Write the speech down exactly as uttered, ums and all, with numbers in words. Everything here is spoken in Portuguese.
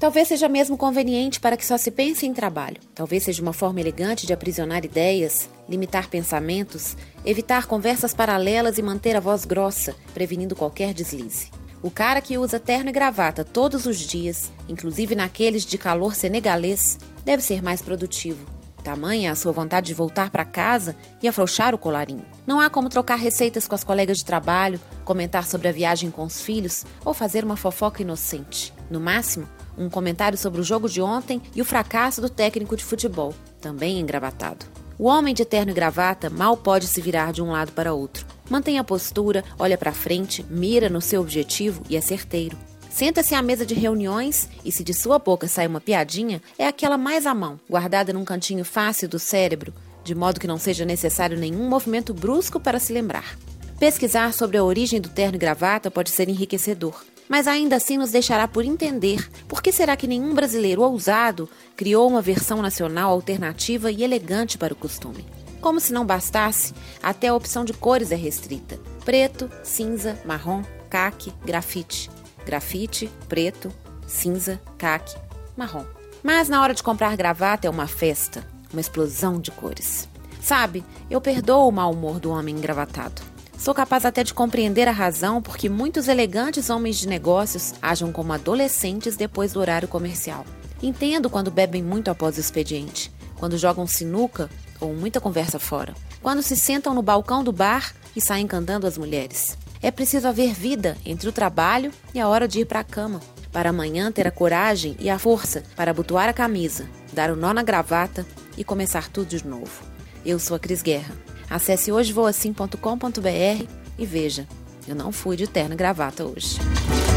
Talvez seja mesmo conveniente para que só se pense em trabalho. Talvez seja uma forma elegante de aprisionar ideias, limitar pensamentos, evitar conversas paralelas e manter a voz grossa, prevenindo qualquer deslize. O cara que usa terno e gravata todos os dias, inclusive naqueles de calor senegalês, deve ser mais produtivo. Tamanha a sua vontade de voltar para casa e afrouxar o colarinho. Não há como trocar receitas com as colegas de trabalho, comentar sobre a viagem com os filhos ou fazer uma fofoca inocente. No máximo, um comentário sobre o jogo de ontem e o fracasso do técnico de futebol, também engravatado. O homem de terno e gravata mal pode se virar de um lado para outro. Mantém a postura, olha para frente, mira no seu objetivo e é certeiro. Senta-se à mesa de reuniões e, se de sua boca sai uma piadinha, é aquela mais à mão, guardada num cantinho fácil do cérebro, de modo que não seja necessário nenhum movimento brusco para se lembrar. Pesquisar sobre a origem do terno e gravata pode ser enriquecedor, mas ainda assim nos deixará por entender por que será que nenhum brasileiro ousado criou uma versão nacional alternativa e elegante para o costume. Como se não bastasse, até a opção de cores é restrita: preto, cinza, marrom, caque, grafite. Grafite, preto, cinza, caque, marrom. Mas na hora de comprar gravata é uma festa, uma explosão de cores. Sabe, eu perdoo o mau humor do homem engravatado. Sou capaz até de compreender a razão por que muitos elegantes homens de negócios agem como adolescentes depois do horário comercial. Entendo quando bebem muito após o expediente, quando jogam sinuca ou muita conversa fora, quando se sentam no balcão do bar e saem cantando as mulheres. É preciso haver vida entre o trabalho e a hora de ir para a cama, para amanhã ter a coragem e a força para abotoar a camisa, dar o nó na gravata e começar tudo de novo. Eu sou a Cris Guerra. Acesse hoje vou assim ponto com ponto br e veja, eu não fui de terno e gravata hoje.